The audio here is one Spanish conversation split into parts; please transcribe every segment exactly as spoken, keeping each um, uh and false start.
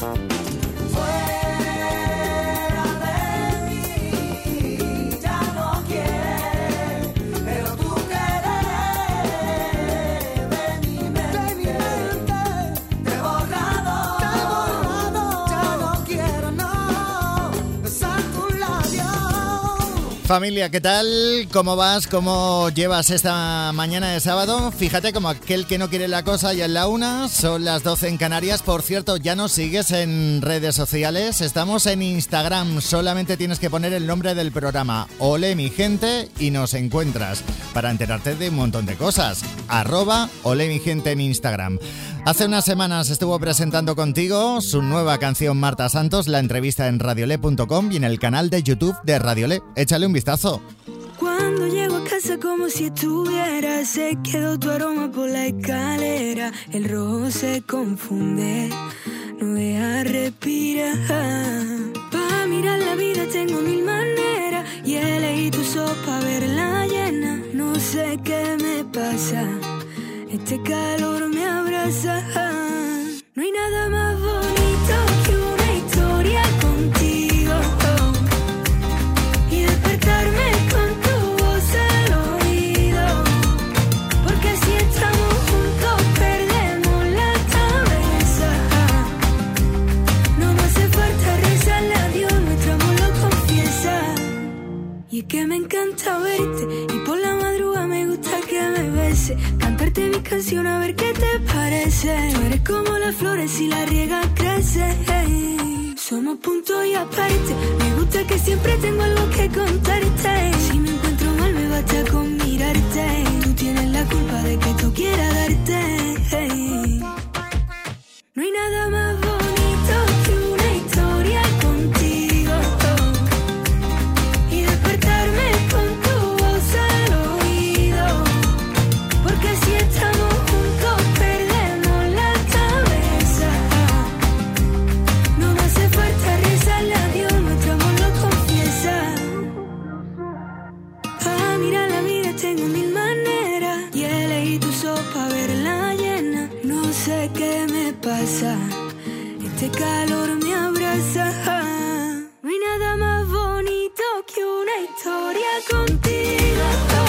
Familia, ¿qué tal? ¿Cómo vas? ¿Cómo llevas esta mañana de sábado? Fíjate, como aquel que no quiere la cosa, ya es la una, son las doce en Canarias. Por cierto, ya nos sigues en redes sociales, estamos en Instagram, solamente tienes que poner el nombre del programa, Ole mi gente, y nos encuentras para enterarte de un montón de cosas. Arroba Ole mi gente en Instagram. Hace unas semanas estuvo presentando contigo su nueva canción Marta Santos, la entrevista en radiolé punto com y en el canal de YouTube de Radiolé. Échale un vistazo. Cuando llego a casa como si estuviera, se quedó tu aroma por la escalera. El rojo se confunde, no deja respirar. Pa' mirar la vida tengo mil maneras y elegí tu sopa verla llena. No sé qué me pasa, este calor me abraza. No hay nada más bonito que una historia contigo, y despertarme con tu voz al oído, porque si estamos juntos perdemos la cabeza. No me hace falta rezarle a Dios, nuestro amor lo confiesa. Y es que me encanta verte y por la madrugada me gusta que me beses, cantarte mi canción a ver qué te parece. Tú eres como las flores, si la riegas crece. Hey, somos punto y aparte, me gusta que siempre tengo algo que contarte. Si me encuentro mal me basta con mirarte, tú tienes la culpa de que tú quieras darte. Hey, no hay nada más bonito que una historia contigo, y despertarme con tu voz al oído, porque si estamos juntos perdemos la cabeza. No me hace falta rezarle a Dios, nuestro amor lo confiesa. Pa' mirar la vida tengo mil maneras y elegí tu sopa verla llena. No sé qué me pasa, este calor me abraza. No hay nada más bonito que una historia contigo,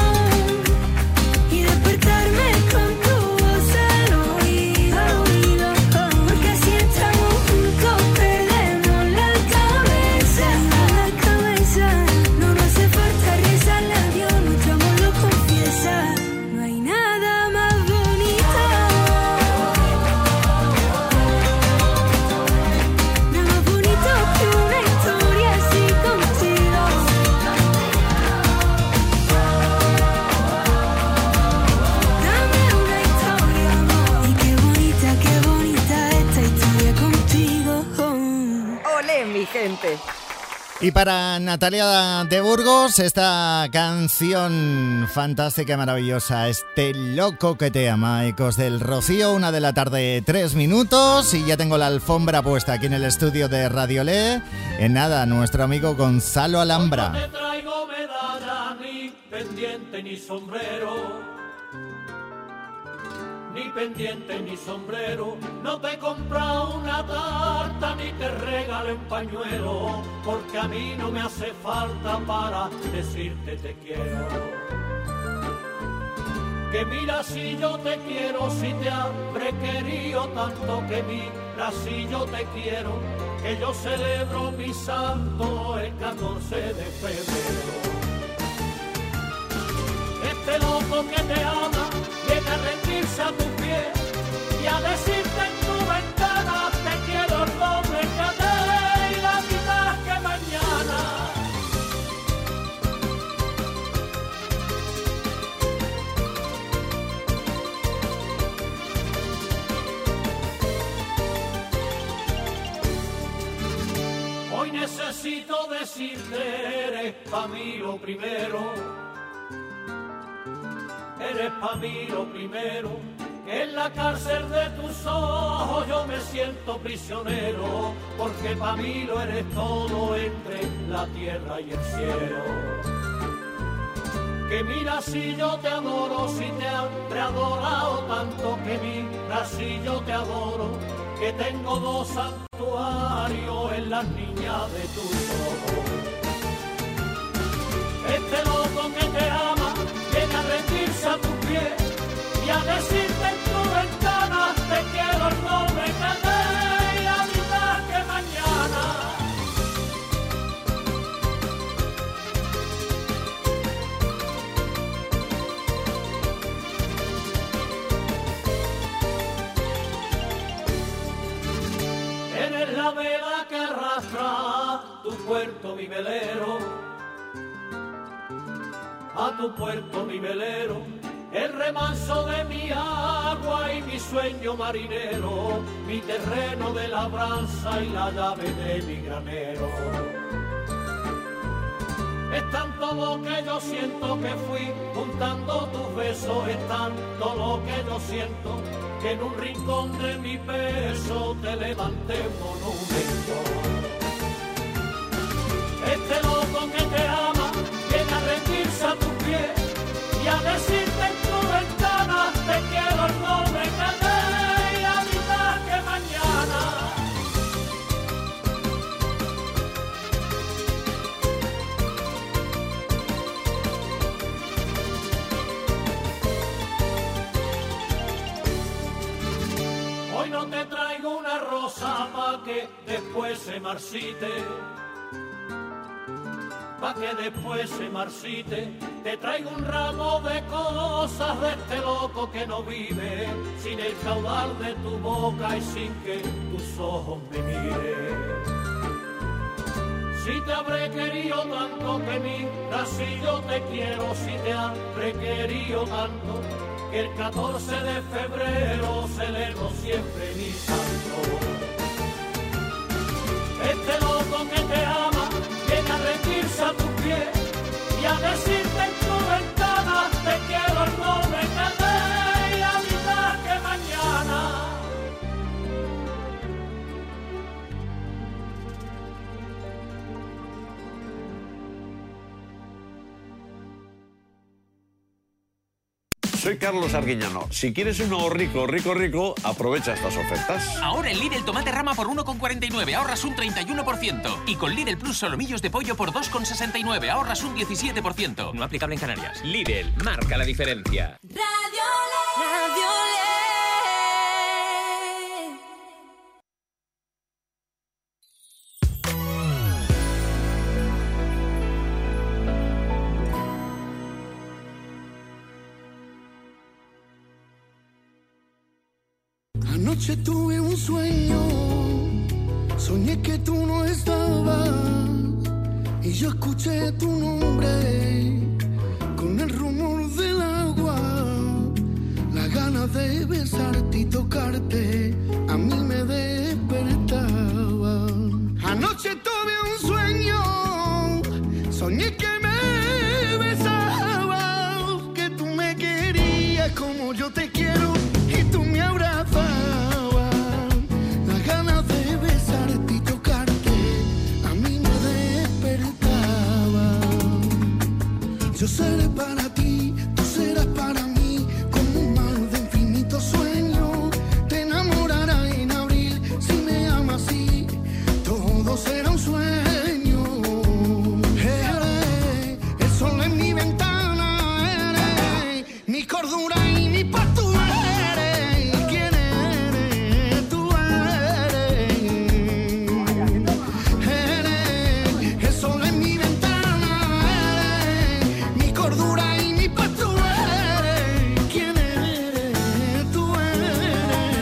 y despertarme con tu voz al oído, porque si estamos juntos perdemos la cabeza. La cabeza, no nos hace falta rezarle a Dios, nuestro amor lo confiesa. No hay nada más bonito, nada más bonito que una historia así contigo. Dame una historia, amor. Y qué bonita, qué bonita esta historia contigo. ¡Olé, mi gente! Y para Natalia de Burgos, esta canción fantástica y maravillosa, Este loco que te ama, Ecos del Rocío, una de la tarde, tres minutos, y ya tengo la alfombra puesta aquí en el estudio de Radiolé. En nada, nuestro amigo Gonzalo Alhambra. No te traigo medalla, ni pendiente, ni sombrero. Ni pendiente, ni sombrero. No te he comprado una tarta, ni te regalo un pañuelo, porque a mí no me hace falta para decirte te quiero. Que mira si yo te quiero, si te habré querido tanto, que mira si yo te quiero, que yo celebro mi santo el catorce de febrero. Este loco que te ama viene a rendirse a tu pie y a decirte en tu ventana te quiero el doble que ayer y la mitad que mañana. Hoy necesito decirte, eres pa' mí lo primero. Eres pa' mí lo primero, que en la cárcel de tus ojos yo me siento prisionero, porque pa' mí lo eres todo entre la tierra y el cielo. Que mira si yo te adoro, si te he adorado tanto, que mira si yo te adoro, que tengo dos santuarios en las niñas de tus ojos. Este loco que te ama viene a rendirse a tus pies y a decirte en tu ventana te quiero, no me quedé y a mitad que mañana. Eres la vela que arrastra tu puerto, mi velero, a tu puerto, mi velero, el remanso de mi agua y mi sueño marinero, mi terreno de labranza y la llave de mi granero. Es tanto lo que yo siento que fui juntando tus besos, es tanto lo que yo siento que en un rincón de mi peso te levanté un monumento. Este loco que te ama viene a rendirse a tus pies y a decirte en tu ventana te quiero, no me quedé y a mitad que mañana. Hoy no te traigo una rosa pa' que después se marchite, pa' que después se marchite. Te traigo un ramo de cosas de este loco que no vive sin el caudal de tu boca y sin que tus ojos me miren. Si te habré querido tanto que mira, si yo te quiero, si te habré querido tanto que el catorce de febrero celebro siempre mi santo. Este loco que te ama viene a rendirse a tus pies y a decirte en tu ventana te quiero, no me quedé y a mitad que mañana. Soy Carlos Arguiñano. Si quieres uno rico, rico, rico, aprovecha estas ofertas. Ahora en Lidl tomate rama por uno con cuarenta y nueve, ahorras un treinta y uno por ciento. Y con Lidl Plus solomillos de pollo por dos con sesenta y nueve, ahorras un diecisiete por ciento. No aplicable en Canarias. Lidl, marca la diferencia. Radio Le, Radio Le. Anoche tuve un sueño, soñé que tú no estabas y yo escuché tu nombre con el rumor del agua, las ganas de besarte y tocarte a mí me despertaba. Anoche tuve un sueño, soñé que me besabas, que tú me querías como yo te quiero y tú me abrazabas. Yo seré para ti, tú serás para mí, como un mar de infinito sueño. Te enamorarás en abril, si me amas así, todo será un sueño. Eres el sol en mi ventana, eres mi cordura y mi paz, tú eres. ¿Quién eres? Tú eres. Eres el sol en mi ventana, cordura y mi paz, tú eres. ¿Quién eres? Tú eres.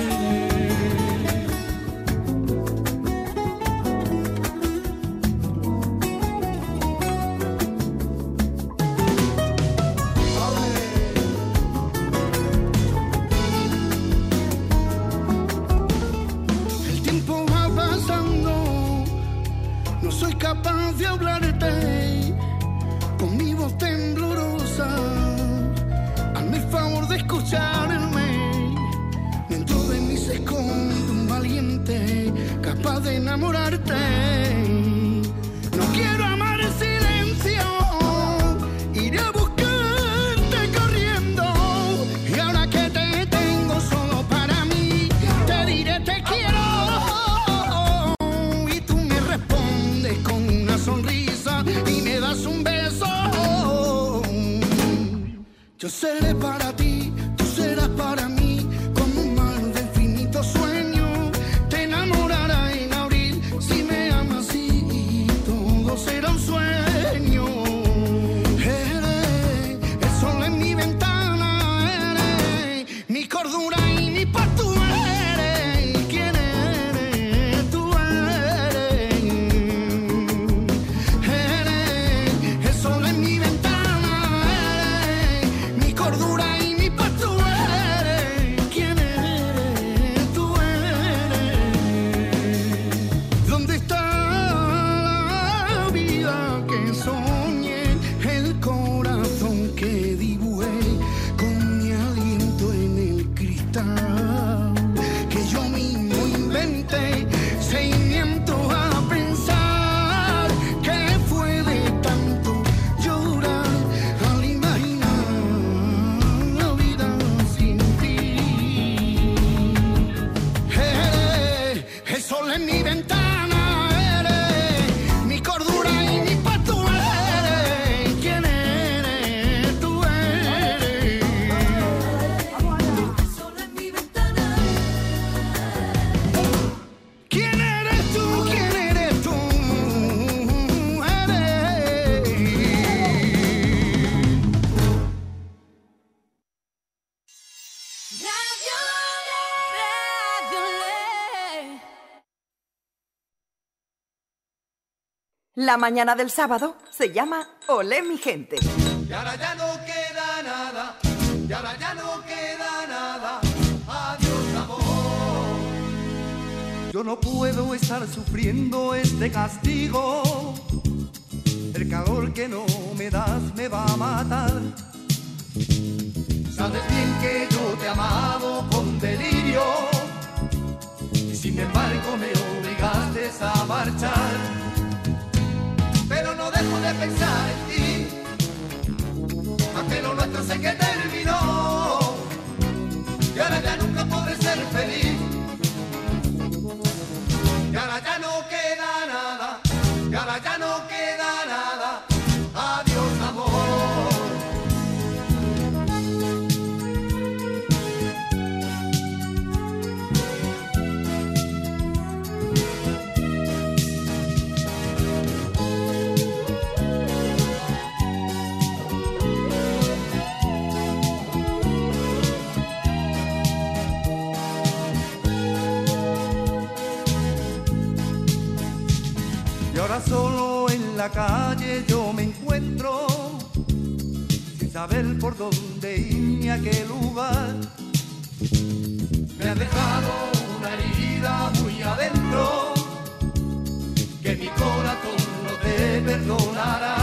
El tiempo va pasando, no soy capaz de hablarte con mi voz temblorosa. Hazme el favor de escucharme. Dentro de mí se esconde un valiente capaz de enamorarte. No quiero amar en silencio, iré a buscarte corriendo. Y ahora que te tengo solo para mí, te diré te quiero. sol en mi ventana, eres mi cordura y mi paz, tú eres. ¿Quién eres? Tú eres. Sol en mi ventana. ¿Quién eres tú? ¿Quién eres tú? Eres. La mañana del sábado se llama Olé mi gente. Y ahora ya no queda nada, y ahora ya no queda nada. Adiós, amor. Yo no puedo estar sufriendo este castigo. El calor que no me das me va a matar. Sabes bien que yo te he amado con delirio, y sin embargo me obligaste a marchar. Pero no dejo de pensar en ti, aunque lo nuestro sé que terminó, y ahora ya nunca podré ser feliz. Y ahora ya no queda nada, y ahora ya no queda nada. Adiós, amor. Ahora solo en la calle yo me encuentro, sin saber por dónde ir ni a qué lugar. Me ha dejado una herida muy adentro, que mi corazón no te perdonará.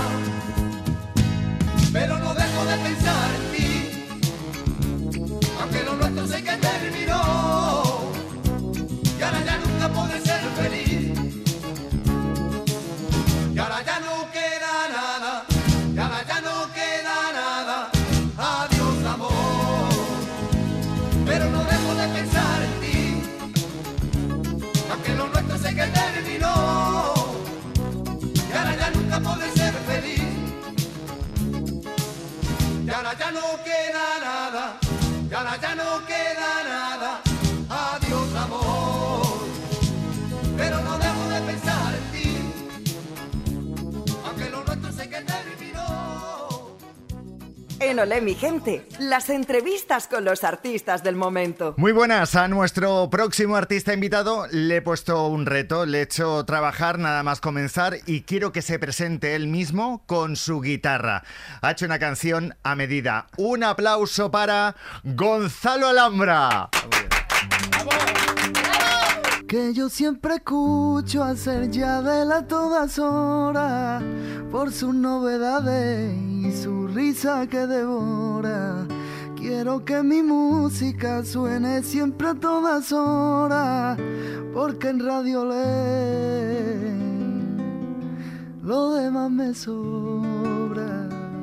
Pero no dejo de pensar en ti, aunque lo nuestro sé que terminó, y ahora ya nunca podré ser feliz. Y ahora ya no queda nada, y ahora ya no queda nada. Adiós, amor. Pero no dejo de pensar en ti, aunque lo nuestro sé que terminó, y ahora ya nunca podré ser feliz. Y ahora ya no queda nada, y ahora ya no queda nada. Adiós, amor. Pero no dejo de pensar en ti, aunque lo nuestro sé que terminó. En Olé mi gente, las entrevistas con los artistas del momento. Muy buenas. A nuestro próximo artista invitado le he puesto un reto, le he hecho trabajar nada más comenzar y quiero que se presente él mismo con su guitarra. Ha hecho una canción a medida. Un aplauso para Gonzalo Alhambra. Que yo siempre escucho a Sergia Vela a todas horas, por sus novedades y su risa que devora. Quiero que mi música suene siempre a todas horas, porque en Radio Olé lo demás me sobra.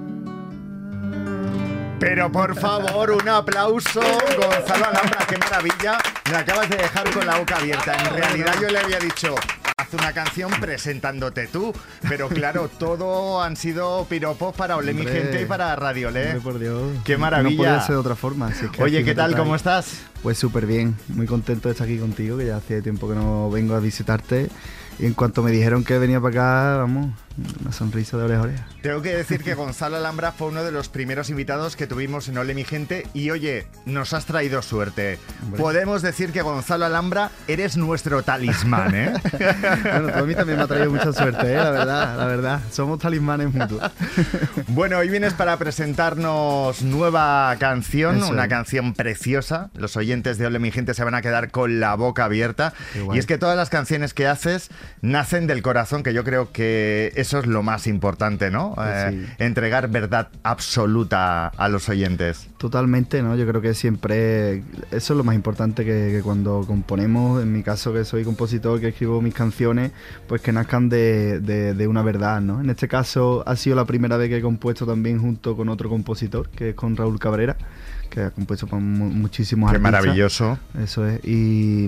Pero por favor, un aplauso, Gonzalo Alhambra, qué maravilla. Me acabas de dejar con la boca abierta. En realidad yo le había dicho, haz una canción presentándote tú. Pero claro, todo han sido piropos para Olé mi gente y para Radio Olé. Hombre, por Dios. Qué maravilla. No podía ser de otra forma. Si es que Oye, aquí ¿qué me tal? tratáis. ¿Cómo estás? Pues súper bien. Muy contento de estar aquí contigo, que ya hace tiempo que no vengo a visitarte. Y en cuanto me dijeron que venía para acá, vamos, una sonrisa de oreja a oreja. Tengo que decir que Gonzalo Alhambra fue uno de los primeros invitados que tuvimos en Olé mi gente y oye, nos has traído suerte. Hombre. Podemos decir que Gonzalo Alhambra eres nuestro talismán, ¿eh? Bueno, tú a mí también me ha traído mucha suerte, ¿eh? La verdad, la verdad. Somos talismanes mutuos. Bueno, hoy vienes para presentarnos nueva canción, Eso una es. canción preciosa. Los oyentes de Olé mi gente se van a quedar con la boca abierta. Qué guay. Y es que todas las canciones que haces nacen del corazón, que yo creo que eso es lo más importante, ¿no? Pues Eh, sí. entregar verdad absoluta a los oyentes. Totalmente, ¿no? Yo creo que siempre eso es lo más importante, que, que cuando componemos, en mi caso que soy compositor, que escribo mis canciones, pues que nazcan de, de, de una verdad, ¿no? En este caso ha sido la primera vez que he compuesto también junto con otro compositor, que es con Raúl Cabrera, que ha compuesto con mu- muchísimos Qué artistas. maravilloso. Eso es. Y,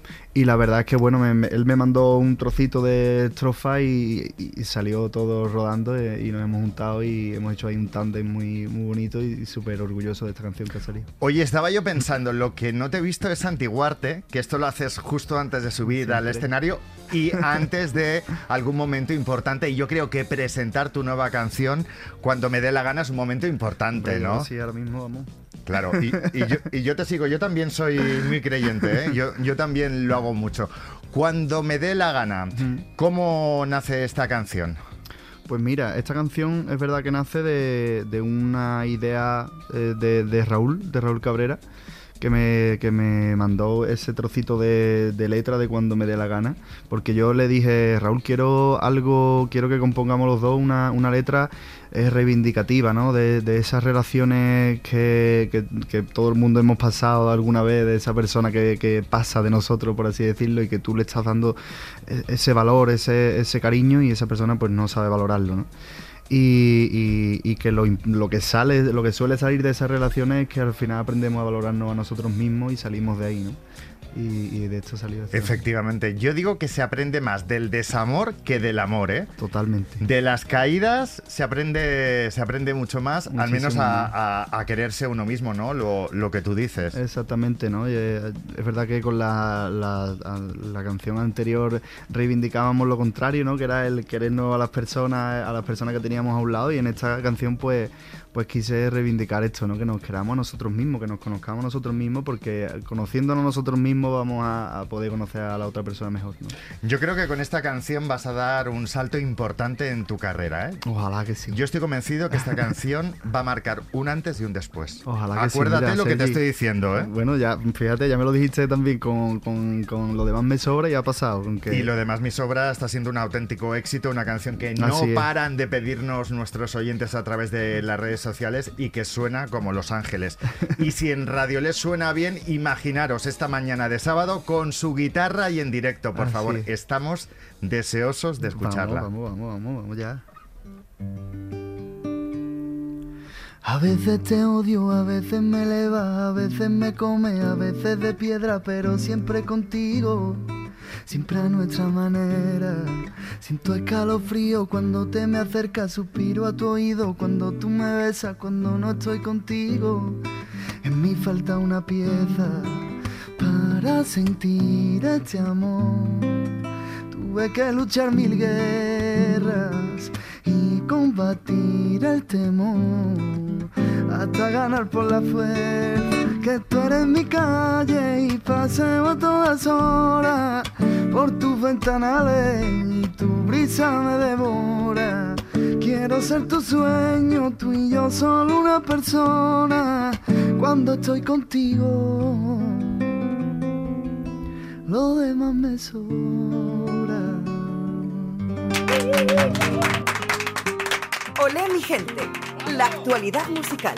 y la verdad es que, bueno, me, me, él me mandó un trocito de estrofa y, y, y salió todo rodando y, y nos hemos juntado y hemos hecho ahí un tándem muy, muy bonito y, y súper orgulloso de esta canción que ha salido. Oye, estaba yo pensando, lo que no te he visto es santiguarte, que esto lo haces justo antes de subir Siempre. al escenario y antes de algún momento importante. Y yo creo que presentar tu nueva canción cuando me dé la gana es un momento importante, bueno, ¿no? Sí, ahora mismo vamos. Claro, y, y, yo, y yo te sigo, yo también soy muy creyente, ¿eh? yo, yo también lo hago mucho. Cuando me dé la gana, ¿cómo nace esta canción? Pues mira, esta canción es verdad que nace de, de una idea eh, de, de Raúl, de Raúl Cabrera, que me, que me mandó ese trocito de, de letra de Cuando me dé la gana, porque yo le dije, Raúl, quiero algo, quiero que compongamos los dos una, una letra eh, reivindicativa, ¿no? De, de esas relaciones que, que, que todo el mundo hemos pasado alguna vez, de esa persona que, que pasa de nosotros, por así decirlo, y que tú le estás dando ese valor, ese, ese cariño, y esa persona pues no sabe valorarlo, ¿no? Y, y, y que lo, lo que sale, lo que suele salir de esas relaciones es que al final aprendemos a valorarnos a nosotros mismos y salimos de ahí, ¿no? Y, y de esto salió. Efectivamente, yo digo que se aprende más del desamor que del amor, ¿eh? Totalmente. De las caídas se aprende, se aprende mucho más, Muchísimo. al menos a, a, a quererse uno mismo, ¿no? Lo, lo que tú dices. Exactamente, ¿no? Y es, es verdad que con la, la, la canción anterior reivindicábamos lo contrario, ¿no? Que era el querernos a las personas, a las personas que teníamos a un lado, y en esta canción pues, pues quise reivindicar esto, ¿no? Que nos queramos a nosotros mismos, que nos conozcamos a nosotros mismos, porque conociéndonos nosotros mismos vamos a, a poder conocer a la otra persona mejor, ¿no? Yo creo que con esta canción vas a dar un salto importante en tu carrera, ¿eh? Ojalá que sí. Yo estoy convencido que esta canción va a marcar un antes y un después. Ojalá que Acuérdate sí. Mira, lo que Sergi, te estoy diciendo, ¿eh? Bueno, ya, fíjate, ya me lo dijiste también con, con, con Lo demás me sobra y ha pasado. Con que... Y Lo demás me sobra está siendo un auténtico éxito, una canción que no paran de pedirnos nuestros oyentes a través de las redes sociales y que suena como Los Ángeles. Y si en Radio Les suena bien, imaginaros esta mañana de sábado con su guitarra y en directo, por ah, favor. Sí. Estamos deseosos de escucharla. Vamos, vamos, vamos, vamos, vamos ya. A veces te odio, a veces me eleva, a veces me come, a veces de piedra, pero siempre contigo, siempre a nuestra manera. Siento escalofrío cuando te me acercas, suspiro a tu oído cuando tú me besas, cuando no estoy contigo. En mí falta una pieza para sentir este amor. Tuve que luchar mil guerras y combatir el temor hasta ganar por la fuerza. Que tú eres mi calle y paseo a todas horas por tus ventanales y tu brisa me devora. Quiero ser tu sueño, tú y yo solo una persona. Cuando estoy contigo, lo demás me sobra. Olé mi gente, la actualidad musical.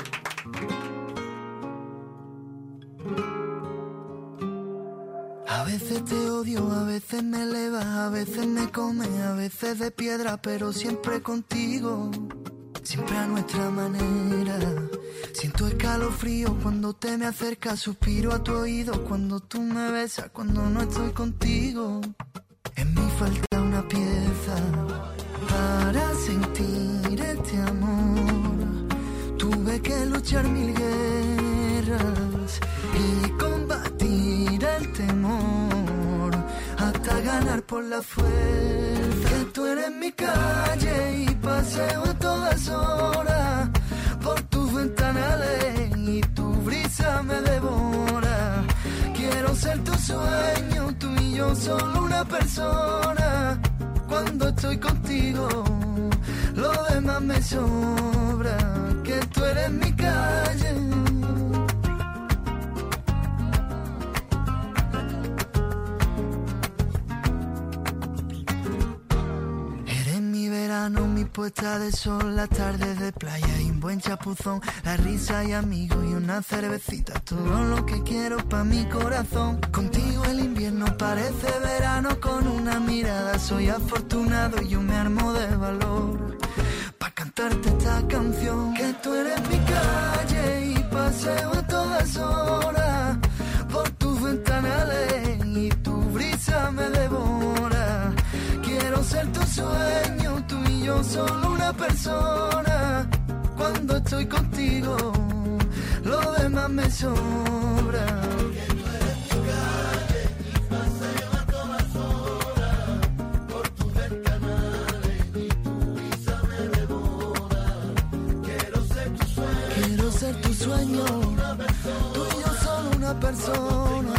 A veces te odio, a veces me eleva, a veces me come, a veces de piedra, pero siempre contigo, siempre a nuestra manera. Siento escalofrío cuando te me acercas, suspiro a tu oído cuando tú me besas, cuando no estoy contigo. En mí falta una pieza para sentir este amor. Tuve que luchar mil guerras y combatir el temor hasta ganar por la fuerza. Que tú eres mi calle y paseo a todas horas por tus ventanales y tu brisa me devora. Quiero ser tu sueño, tú y yo solo una persona. Cuando estoy contigo, lo demás me sobra. Que tú eres mi calle. Eres mi verano, mi mi puesta de sol, las tardes de playa y un buen chapuzón, la risa y amigos y una cervecita, todo lo que quiero pa' mi corazón. Contigo el invierno parece verano, con una mirada soy afortunado y yo me armo de valor pa' cantarte esta canción. Que tú eres mi calle y paseo a todas horas por tus ventanales y tu brisa me devora. Quiero ser tu sueño, tú y yo solo una persona. Cuando estoy contigo, lo demás me sobra. Que tú eres mi calle y paseo a todas horas por tus ventanales y tu brisa me devora. Quiero ser tu sueño, quiero ser tu sueño, tú y yo solo una persona.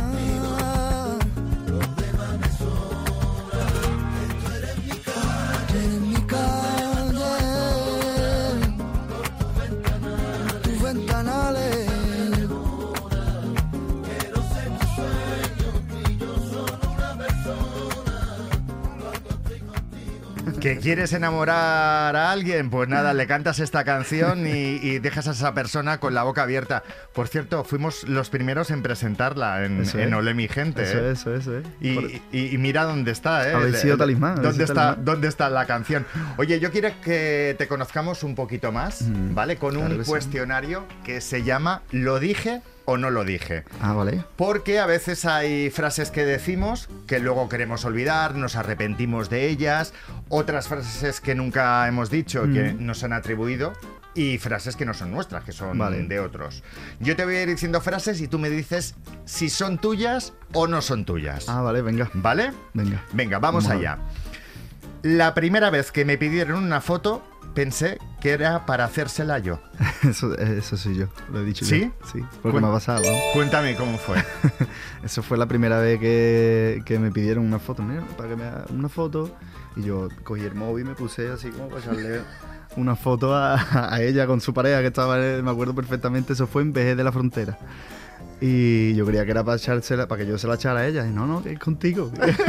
¿Que quieres enamorar a alguien? Pues nada, le cantas esta canción y, y dejas a esa persona con la boca abierta. Por cierto, fuimos los primeros en presentarla en, en Olé mi gente. Eso ¿eh? es, eso es, eso es. Y, y, y mira dónde está, ¿eh? Habéis sido talismán. ¿Dónde está, talismán. ¿Dónde está la canción? Oye, yo quiero que te conozcamos un poquito más, Mm, ¿vale? Con claro un que sí. cuestionario que se llama ¿Lo dije o no lo dije? Ah, vale. Porque a veces hay frases que decimos que luego queremos olvidar, nos arrepentimos de ellas, otras frases que nunca hemos dicho, Mm. que nos han atribuido, y frases que no son nuestras, que son Vale. de otros. Yo te voy a ir diciendo frases y tú me dices si son tuyas o no son tuyas. Ah, vale, venga. ¿Vale? Venga. Venga, vamos, Vamos a allá. La primera vez que me pidieron una foto, pensé que era para hacérsela yo. Eso, eso soy yo, lo he dicho ¿Sí? yo. Sí, porque Cuen- me ha pasado. ¿no? Cuéntame cómo fue. Eso fue la primera vez que, que me pidieron una foto, mira, para que me haga una foto. Y yo cogí el móvil y me puse así como para echarle una foto a, a ella con su pareja que estaba, me acuerdo perfectamente, eso fue en Vejez de la Frontera. Y yo creía que era para echársela, para que yo se la echara a ella. Y no, no, que es contigo.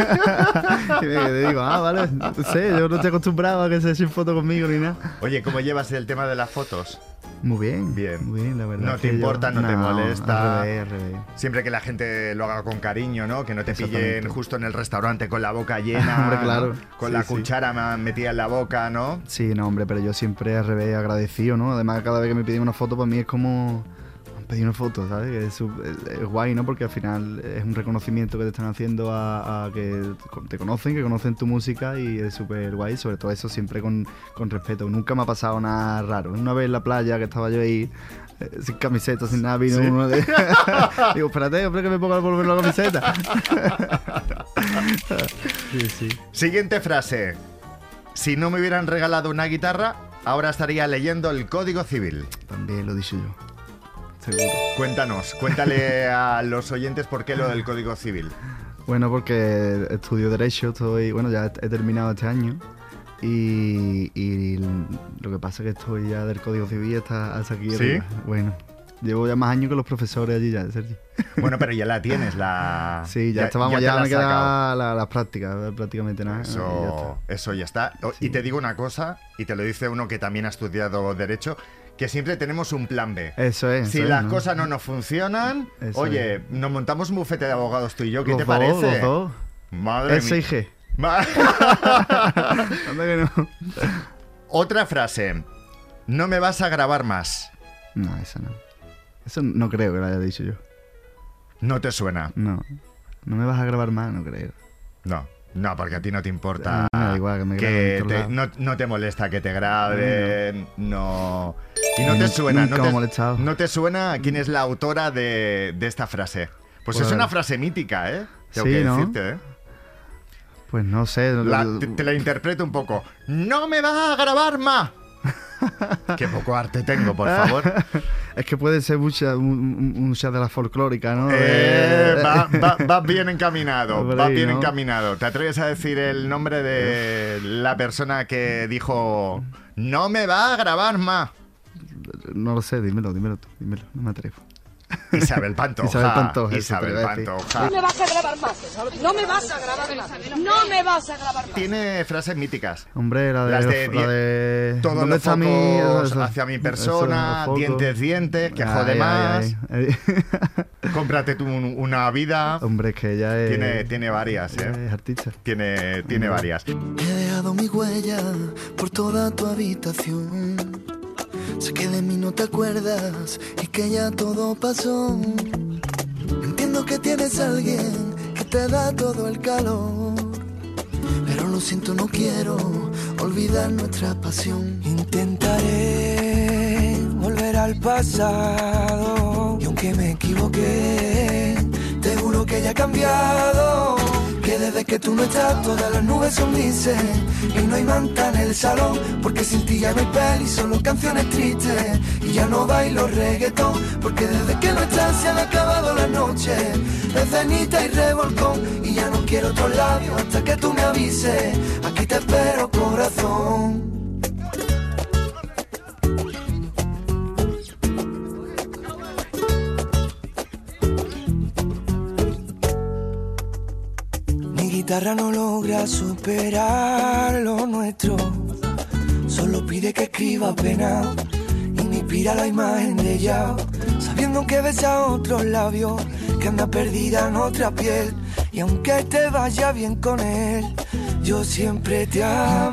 Y me digo, ah, vale, no sé, yo no estoy acostumbrado a que se echen fotos conmigo ni nada. Oye, ¿cómo llevas el tema de las fotos? Muy bien, Bien. muy bien, la verdad. No es te que yo- importa, no te molesta. Al revés, al revés. Siempre que la gente lo haga con cariño, ¿no? Que no te pillen Exactamente. justo en el restaurante con la boca llena, Hombre, claro. ¿no? Con Sí, la sí. cuchara ma- metida en la boca, ¿no? Sí, no, hombre, pero yo siempre al revés agradecido, ¿no? Además, cada vez que me piden una foto, para mí es como... Me han pedido una foto, ¿sabes? Que es, su- es- es guay, ¿no? Porque al final es un reconocimiento que te están haciendo a, a que te conocen, que conocen tu música y es súper guay. Sobre todo eso siempre con, con respeto. Nunca me ha pasado nada raro. Una vez en la playa que estaba yo ahí... eh, sin camiseta, sin nada, vino ¿Sí? uno de... Digo, espérate, hombre, que me ponga volver la camiseta. Sí, sí. Siguiente frase. Si no me hubieran regalado una guitarra, ahora estaría leyendo el Código Civil. También lo he dicho yo. Seguro. Cuéntanos, cuéntale a los oyentes por qué lo del Código Civil. Bueno, porque estudio Derecho, estoy, bueno, ya he terminado este año y, y lo que pasa es que estoy ya del Código Civil hasta, hasta aquí. ¿Sí? arriba. Bueno, llevo ya más años que los profesores allí ya, Sergi. Bueno, pero ya la tienes, la... Sí, ya, estábamos, te ya, la me has sacado. quedan la- las prácticas, prácticamente nada. y ya Eso, eso ya está. O- Sí. Y te digo una cosa, y te lo dice uno que también ha estudiado Derecho, que siempre tenemos un plan B. está. Eso es. Si eso es, las ¿no? cosa no nos funcionan, Eso oye, nos montamos un bufete de abogados tú y yo, ¿qué Los te dos, parece? Los dos. Madre S I mía. G. Ma- Anda que no. Otra frase. No me vas a grabar más. No, eso no. Eso no creo que lo haya dicho yo. No te suena. No. No me vas a grabar más, no creo. No. No, porque a ti no te importa. Ah, me da igual que me graben en todos te- lados. no, no te molesta que te graben. No. Y no te Nunca suena. me no, ha te, molestado. no te suena quién es la autora de, de esta frase. Pues, Pues- es una frase mítica, ¿eh? Tengo Sí, que ¿no? decirte, ¿eh? Pues no sé. La- te, te la interpreto un poco. ¡No me vas a grabar más! Qué poco arte tengo, por favor. Es que puede ser mucha, muchas de las folclóricas, ¿no? Eh, Eh, va, va- vas bien encaminado, Por vas ahí, bien ¿no? encaminado. ¿Te atreves a decir el nombre de la persona que dijo no me va a grabar más? No lo sé, dímelo, dímelo tú, dímelo, no me atrevo. Isabel Pantoja. Isabel Pantoja. Isabel Pantoja. No me vas a grabar más, no me vas a grabar más, no me vas a grabar más. Tiene frases míticas. Hombre, la de... Las de, la de todos ¿dónde los está mi, focos eso, hacia mi persona, eso, dientes, dientes, que Ay, jode ay, más. ay, ay. Cómprate tú un- una vida. Hombre, es que ella es... Tiene, tiene varias, ¿eh? Es artista. Tiene, tiene varias. He dejado mi huella por toda tu habitación. Sé que de mí no te acuerdas y que ya todo pasó. Entiendo que tienes a alguien que te da todo el calor, pero lo siento, no quiero olvidar nuestra pasión. Intentaré volver al pasado y aunque me equivoqué, te juro que ya he cambiado. Que desde que tú no estás todas las nubes son grises y no hay manta en el salón, porque sin ti ya no hay peli, solo canciones tristes. Y ya no bailo reggaetón, porque desde que no estás se han acabado las noches de cenita y revolcón. Y ya no quiero otros labios hasta que tú me avises. Aquí te espero, corazón. Mi guitarra no logra superar lo nuestro, solo pide que escriba pena y me inspira la imagen de ella, sabiendo que besa otros labios, que anda perdida en otra piel. Y aunque te vaya bien con él, yo siempre te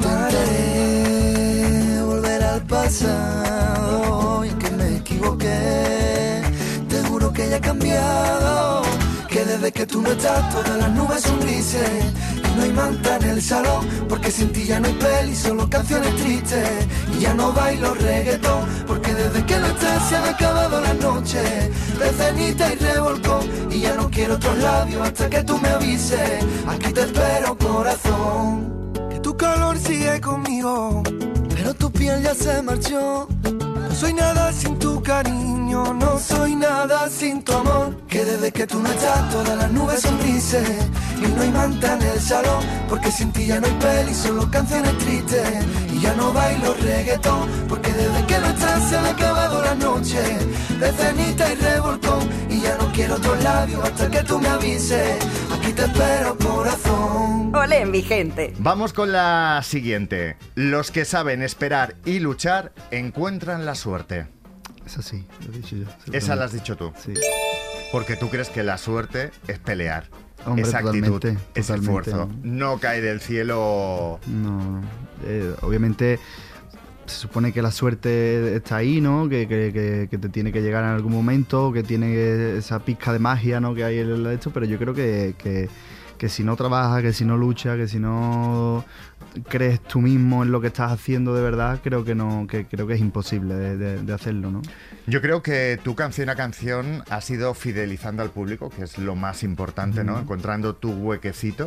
amaré. Volver al pasado y que me equivoqué, te juro que ya he cambiado. Que desde que tú no estás todas las nubes son grises y no hay manta en el salón, porque sin ti ya no hay peli, solo canciones tristes. Y ya no bailo reggaetón, porque desde que no estás se han acabado las noches de cenita y revolcón. Y ya no quiero otros labios hasta que tú me avises. Aquí te espero, corazón. Que tu calor sigue conmigo, pero tu piel ya se marchó. No soy nada sin tu cariño, no soy nada sin tu amor. Que desde que tú no estás todas las nubes son grises y no hay manta en el salón, porque sin ti ya no hay peli, solo canciones tristes. Y ya no bailo reggaetón, porque desde que no estás se han acabado las noches de cenita y revolcón. Y ya no quiero otros labios hasta que tú me avises. Aquí te espero, corazón. Olé, mi gente. Vamos con la siguiente. Los que saben esperar y luchar encuentran la suerte. Es así, lo he dicho yo. Esa la has dicho tú. Sí. Porque tú crees que la suerte es pelear. Hombre, esa actitud, totalmente, ese totalmente. esfuerzo. No cae del cielo. No, eh, obviamente se supone que la suerte está ahí, ¿no? Que, que, que, que te tiene que llegar en algún momento, que tiene esa pizca de magia, ¿no? Que hay en esto, pero yo creo que, que, que si no trabajas, que si no luchas, que si no crees tú mismo en lo que estás haciendo de verdad, creo que no, que creo que es imposible de, de, de hacerlo, ¿no? Yo creo que tú canción a canción has ido fidelizando al público, que es lo más importante, ¿no? Mm. Encontrando tu huequecito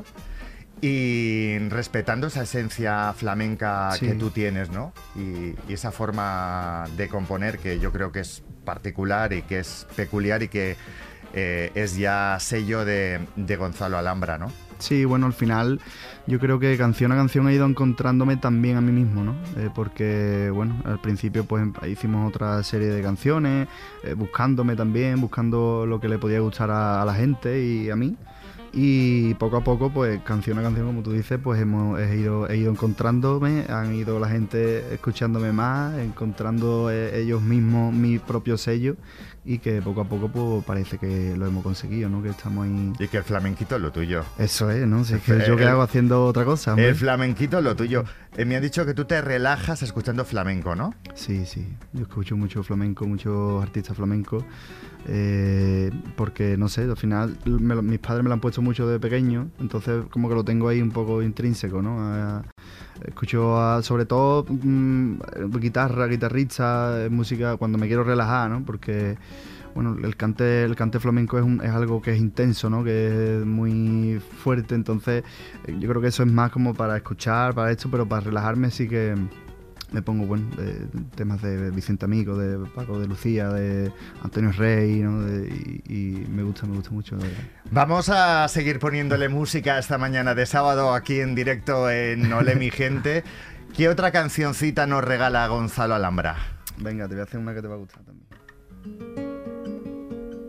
y respetando esa esencia flamenca Sí. que tú tienes, ¿no? Y, y esa forma de componer que yo creo que es particular y que es peculiar y que eh, es ya sello de, de Gonzalo Alhambra, ¿no? Sí, bueno, al final yo creo que canción a canción he ido encontrándome también a mí mismo, ¿no? Eh, porque, bueno, al principio pues hicimos otra serie de canciones, eh, buscándome también, buscando lo que le podía gustar a, a la gente y a mí. Y poco a poco, pues canción a canción, como tú dices, pues hemos he ido, he ido encontrándome, han ido la gente escuchándome más, encontrando eh, ellos mismos mi propio sello y que poco a poco pues parece que lo hemos conseguido, ¿no? Que estamos ahí... Y que el flamenquito es lo tuyo. Eso es, ¿no? Si es que El- yo que el- hago haciendo otra cosa, hombre. El flamenquito es lo tuyo. Eh, me han dicho que tú te relajas escuchando flamenco, ¿no? Sí, sí. Yo escucho mucho flamenco, muchos artistas flamencos. Eh, porque, no sé, al final me lo- mis padres me lo han puesto mucho de pequeño. Entonces, como que lo tengo ahí un poco intrínseco, ¿no? A- escucho a- sobre todo mm, guitarra, guitarrista, eh, música cuando me quiero relajar, ¿no? Porque... Bueno, el cante, el cante flamenco es, un, es algo que es intenso, ¿no? Que es muy fuerte, entonces eh, yo creo que eso es más como para escuchar, para esto, pero para relajarme sí que me pongo, bueno, de, temas de Vicente Amigo, de Paco de Lucía, de Antonio Rey, ¿no? De, y, y me gusta, me gusta mucho, de verdad. Vamos a seguir poniéndole música esta mañana de sábado aquí en directo en Olé mi gente. ¿Qué otra cancioncita nos regala Gonzalo Alhambra? Venga, te voy a hacer una que te va a gustar también.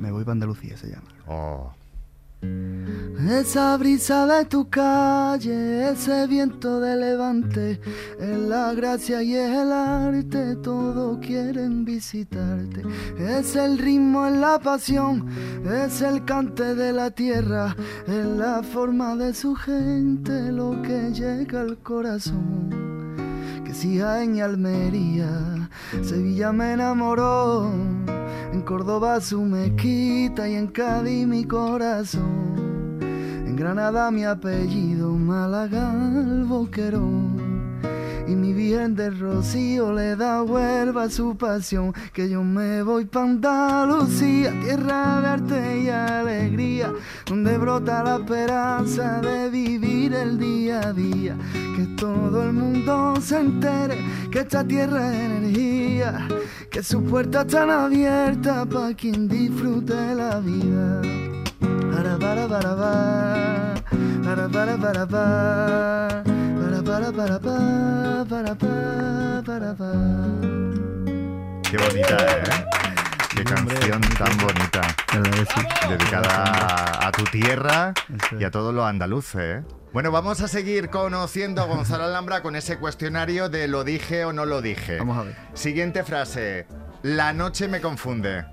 Me voy para Andalucía se llama. Oh. Esa brisa de tu calle, ese viento de levante, es la gracia y es el arte, todos quieren visitarte. Es el ritmo, es la pasión, es el cante de la tierra, es la forma de su gente, lo que llega al corazón. Que si en Almería, Sevilla me enamoró, en Córdoba su mezquita y en Cádiz mi corazón, en Granada mi apellido, Málaga el boquerón, y mi Virgen del Rocío le da Huelva su pasión. Que yo me voy pa' Andalucía, tierra de arte y alegría, donde brota la esperanza de vivir el día a día. Que todo el mundo se entere que esta tierra es energía, que sus puertas están abiertas pa' quien disfrute la vida. Para para para para para para para para para para para para para para. Qué bonita, ¿eh? Qué canción tan bonita. Dedicada a, a tu tierra y a todos los andaluces, ¿eh? Bueno, vamos a seguir conociendo a Gonzalo Alhambra con ese cuestionario de lo dije o no lo dije. Vamos a ver. Siguiente frase. La noche me confunde.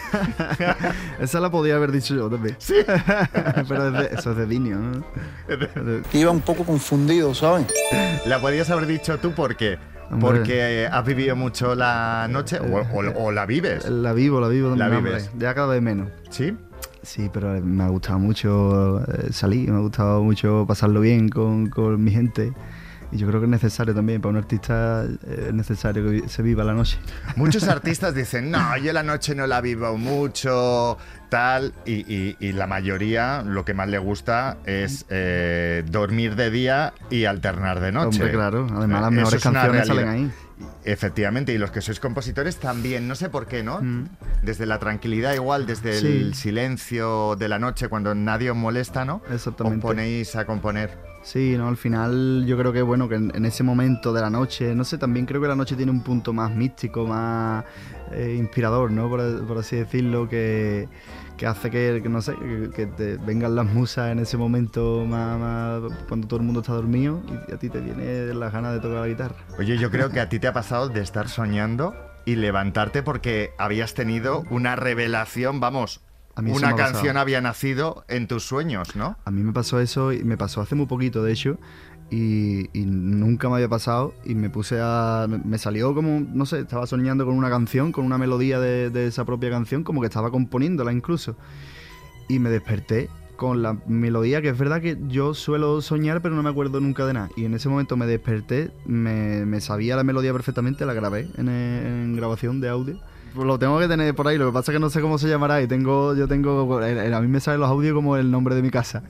Esa la podía haber dicho yo también. Sí. Pero es de, eso es de Dinio, ¿no? Iba un poco confundido, ¿sabes? La podías haber dicho tú, ¿por qué? Hombre. Porque has vivido mucho la noche o, o- o la vives. La vivo, la vivo. La hombre, vives. Ya cada vez menos. ¿Sí? Sí, pero me ha gustado mucho eh, salir, me ha gustado mucho pasarlo bien con, con mi gente. Y yo creo que es necesario también, para un artista eh, es necesario que vi- se viva la noche. Muchos artistas dicen, no, yo la noche no la vivo mucho, tal, y, y- y la mayoría lo que más le gusta es eh, dormir de día y alternar de noche. Hombre, claro, además las Eh, mejores eso es una canciones salen realidad. ahí. Efectivamente, y los que sois compositores también, no sé por qué, ¿no? Mm. Desde la tranquilidad igual, desde Sí. el silencio de la noche, cuando nadie os molesta, ¿no? Exactamente. Os ponéis a componer. Sí, no, al final yo creo que bueno, que en, en ese momento de la noche, no sé, también creo que la noche tiene un punto más místico, más eh, inspirador, ¿no? Por, por así decirlo, que, que hace que, que, no sé, que, que te vengan las musas en ese momento más, más cuando todo el mundo está dormido y a ti te viene las ganas de tocar la guitarra. Oye, yo creo que a ti te ha pasado de estar soñando y levantarte porque habías tenido una revelación, vamos, A mí eso una me ha pasado. canción había nacido en tus sueños, ¿no? A mí me pasó eso y me pasó hace muy poquito, de hecho, y, y nunca me había pasado y me puse a... Me, me salió como, no sé, estaba soñando con una canción, con una melodía de, de esa propia canción, como que estaba componiéndola incluso. Y me desperté con la melodía, que es verdad que yo suelo soñar, pero no me acuerdo nunca de nada. Y en ese momento me desperté, me, me sabía la melodía perfectamente, la grabé en, en grabación de audio. Pues lo tengo que tener por ahí, lo que pasa es que no sé cómo se llamará y tengo, yo tengo, a mí me salen los audios como el nombre de mi casa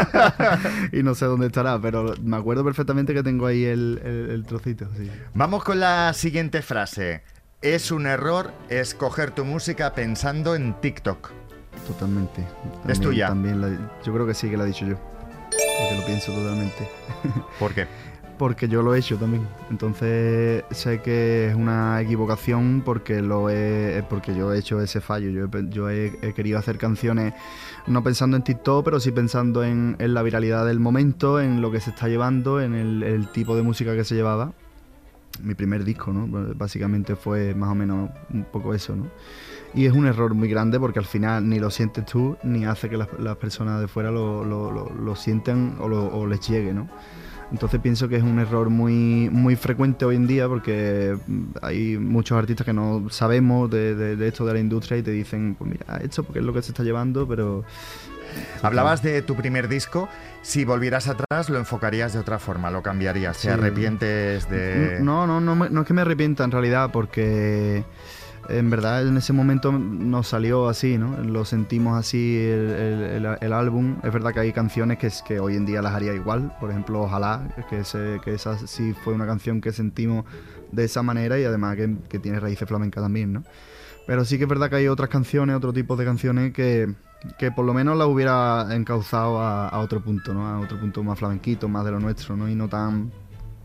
y no sé dónde estará, pero me acuerdo perfectamente que tengo ahí el, el, el trocito. Sí. Vamos con la siguiente frase. Es un error escoger tu música pensando en TikTok. Totalmente. También, ¿Es tuya? También la, yo creo que sí que la he dicho yo, porque lo pienso totalmente. ¿Por qué? Porque yo lo he hecho también. Entonces sé que es una equivocación porque lo he, porque yo he hecho ese fallo. Yo, he, yo he, he querido hacer canciones no pensando en TikTok, pero sí pensando en, en la viralidad del momento, en lo que se está llevando, en el, el tipo de música que se llevaba. Mi primer disco, ¿no? Básicamente fue más o menos un poco eso, ¿no? Y es un error muy grande porque al final ni lo sientes tú, ni hace que las, las personas de fuera lo, lo, lo, lo sienten o, lo, o les llegue, ¿no? Entonces pienso que es un error muy muy frecuente hoy en día porque hay muchos artistas que no sabemos de, de, de esto de la industria y te dicen, pues mira, esto porque es lo que se está llevando, pero... Hablabas de tu primer disco. Si volvieras atrás, lo enfocarías de otra forma, lo cambiarías. ¿Te Sí. arrepientes de...? No, no, no, me- no es que me arrepienta en realidad porque... En verdad en ese momento nos salió así, ¿no? Lo sentimos así el, el, el, el álbum. Es verdad que hay canciones que, es, que hoy en día las haría igual. Por ejemplo, Ojalá, que, ese, que esa sí fue una canción que sentimos de esa manera y además que, que tiene raíces flamencas también, ¿no? Pero sí que es verdad que hay otras canciones, otro tipo de canciones que, que por lo menos las hubiera encauzado a, a otro punto, ¿no? A otro punto más flamenquito, más de lo nuestro, ¿no? Y no tan...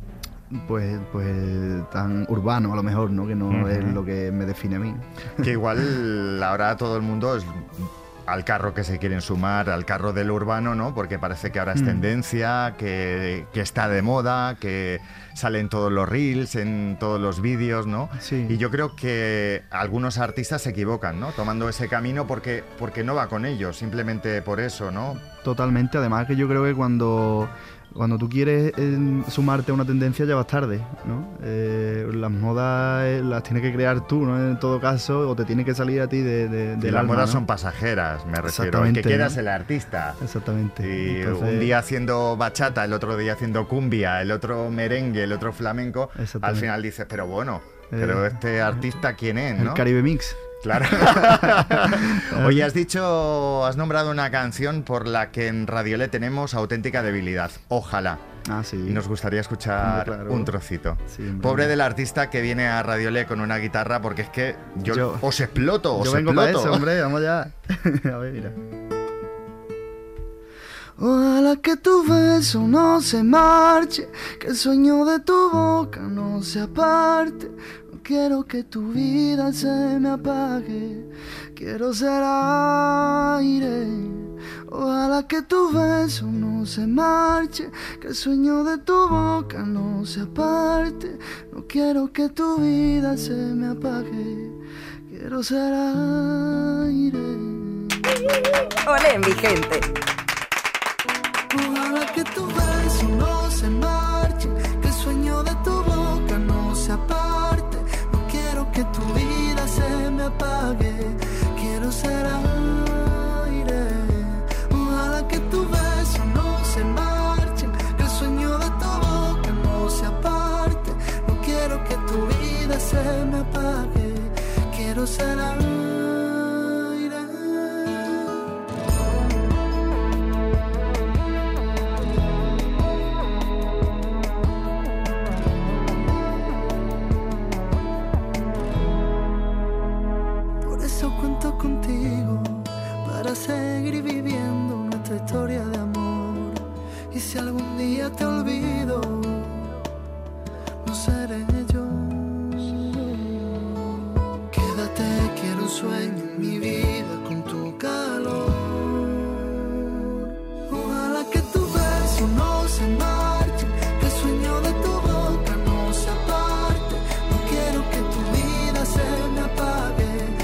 pues, pues tan urbano a lo mejor, ¿no? Que no uh-huh. es lo que me define a mí. Que igual ahora todo el mundo es al carro que se quieren sumar, al carro del urbano, ¿no? Porque parece que ahora es mm. tendencia, que, que está de moda, que salen todos los reels, en todos los vídeos, ¿no? Sí. Y yo creo que algunos artistas se equivocan, ¿no? Tomando ese camino porque, porque no va con ellos, simplemente por eso, ¿no? Totalmente, además que yo creo que cuando... Cuando tú quieres eh, sumarte a una tendencia ya vas tarde, ¿no? Eh, las modas eh, las tienes que crear tú, ¿no? En todo caso, o te tiene que salir a ti de, de, del las alma, modas ¿no? son pasajeras, me refiero. El que queda es el artista. Exactamente. Y Entonces... un día haciendo bachata, el otro día haciendo cumbia, el otro merengue, el otro flamenco, al final dices, pero bueno, eh... pero este artista ¿quién es, no? El Caribe Mix. Claro. Oye, has dicho, has nombrado una canción por la que en Radiolé tenemos auténtica debilidad. Ojalá. Ah, sí. Y nos gustaría escuchar claro. un trocito. Sí, Pobre del artista que viene a Radiolé con una guitarra, porque es que yo, yo os exploto, os yo vengo exploto. Para eso, hombre, vamos ya. A ver, mira. Ojalá que tu beso no se marche, que el sueño de tu boca no se aparte. No quiero que tu vida se me apague, quiero ser aire. Ojalá que tu beso no se marche, que el sueño de tu boca no se aparte. No quiero que tu vida se me apague, quiero ser aire. ¡Olé, mi gente! Ojalá que tu beso no se marche, que el sueño de tu boca no se aparte. No quiero que tu vida se me apague, quiero ser aire. Ojalá que tu beso no se marche, que el sueño de tu boca no se aparte. No quiero que tu vida se me apague, quiero ser aire. Contigo para seguir viviendo nuestra historia de amor. Y si algún día te olvido, no seré yo. Quédate, quiero un sueño en mi vida con tu calor. Ojalá que tu beso no se marche, que el sueño de tu boca no se aparte. No quiero que tu vida se me apague.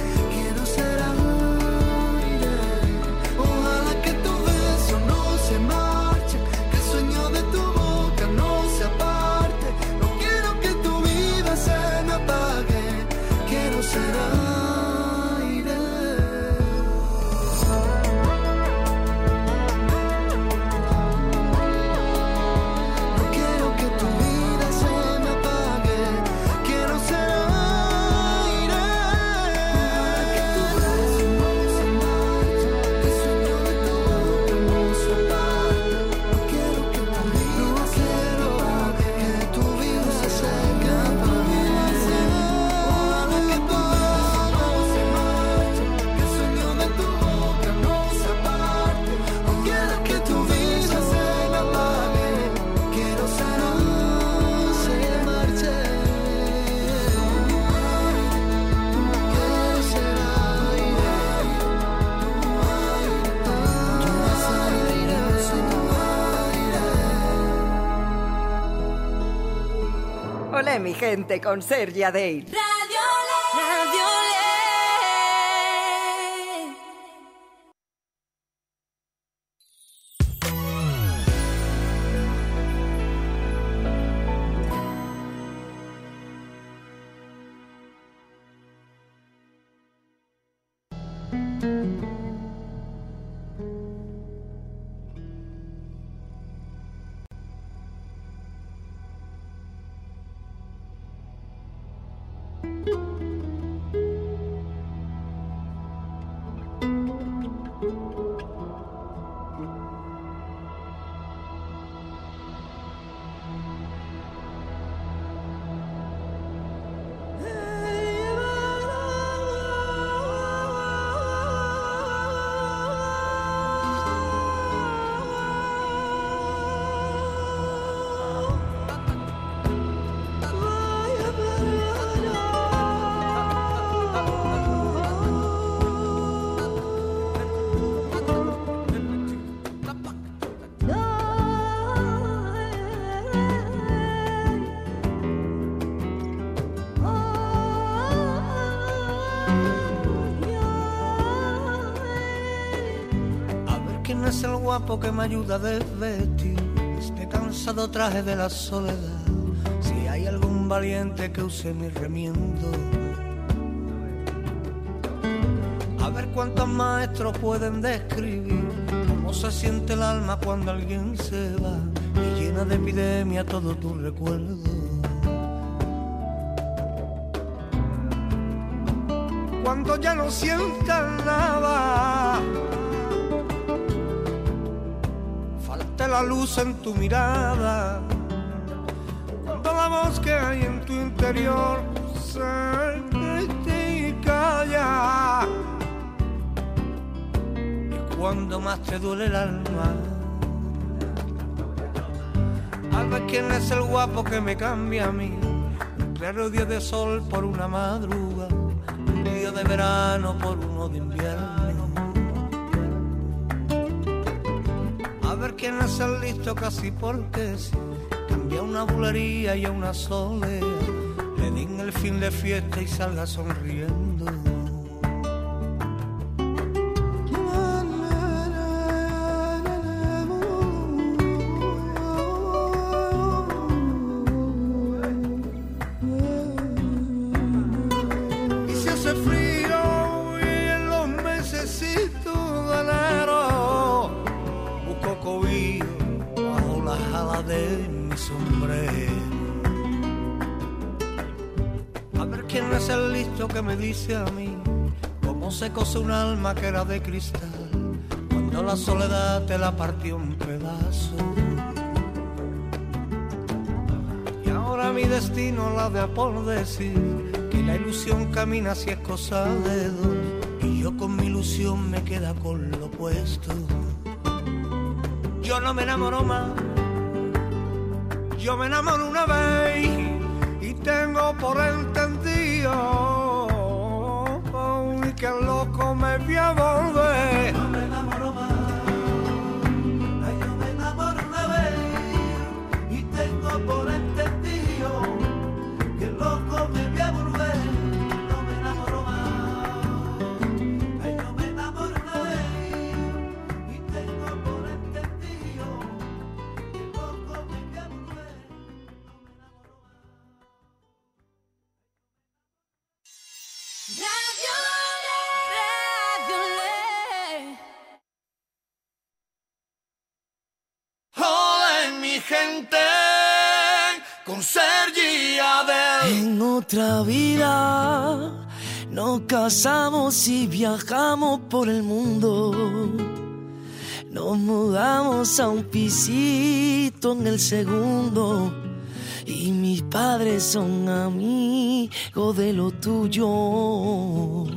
Olé, mi gente, con Sergi Adey. Radiolé, Radiolé. guapo que me ayuda a desvestir este cansado traje de la soledad. Si hay algún valiente que use mi remiendo, a ver cuántos maestros pueden describir cómo se siente el alma cuando alguien se va y llena de epidemia todo tu recuerdo. Cuando ya no sientas nada, falte la luz en tu mirada, cuando la voz que hay en tu interior se grite y calla, y cuando más te duele el alma, al ver quién es el guapo que me cambia a mí, un claro día de sol por una madrugada, un día de verano por uno de invierno. A ver quién es el listo casi porque si cambia una bulería y a una soledad, le den el fin de fiesta y salga sonriendo. Que me dice a mí cómo se cose un alma que era de cristal cuando la soledad te la partió en pedazos. Y ahora mi destino la de por decir que la ilusión camina si es cosa de dos, y yo con mi ilusión me queda con lo opuesto. Yo no me enamoro más, yo me enamoro una vez y tengo por entendido que el loco me voy a volver. No me enamoro más, ay, yo me enamoro una vez y tengo por entendido que el loco me voy a volver. No me enamoro más, ay, yo me enamoro una vez y tengo por entendido que el loco me voy a volver. No me enamoro más. Gente con Sergi Adel. En otra vida nos casamos y viajamos por el mundo. Nos mudamos a un pisito en el segundo y mis padres son amigos de lo tuyo.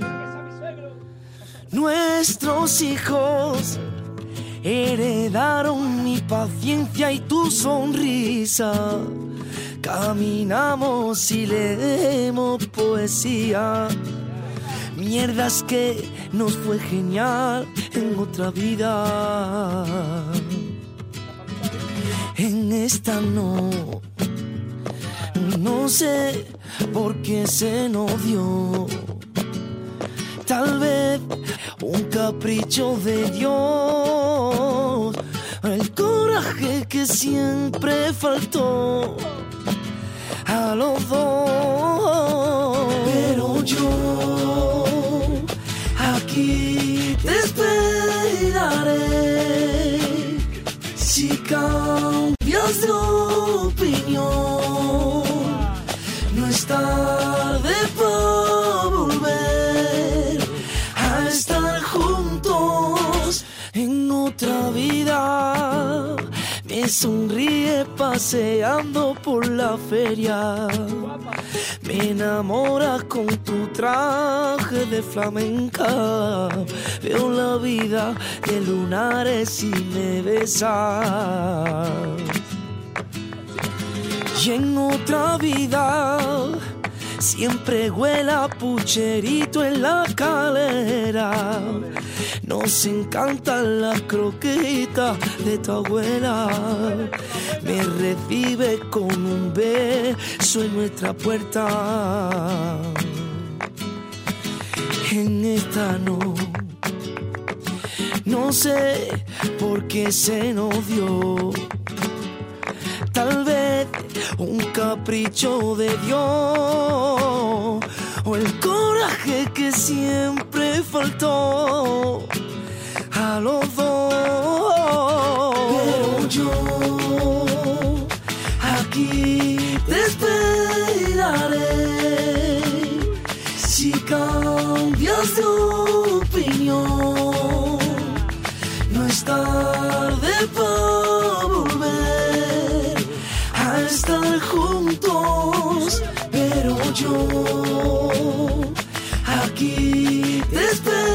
Nuestros hijos heredaron mi paciencia y tu sonrisa. Caminamos y leemos poesía. Mierdas que nos fue genial en otra vida. En esta no, no sé por qué se nos dio. Tal vez un capricho de Dios, el coraje que siempre faltó a los dos. Pero yo aquí te esperaré. Si cambias de opinión, no es tarde para volver a estar juntos en otra vida. Me sonríe paseando por la feria. Me enamoras con tu traje de flamenca. Veo la vida de lunares y me besas. Y en otra vida siempre huele a pucherito en la calera. Nos encantan las croquetas de tu abuela. Me recibe con un beso en nuestra puerta. En esta no, No sé por qué se nos dio. Tal vez un capricho de Dios o el coraje que siempre faltó a los dos. Pero yo aquí te esperaré. Si cambias de opinión, no es tarde para volver a estar juntos. Pero yo aquí te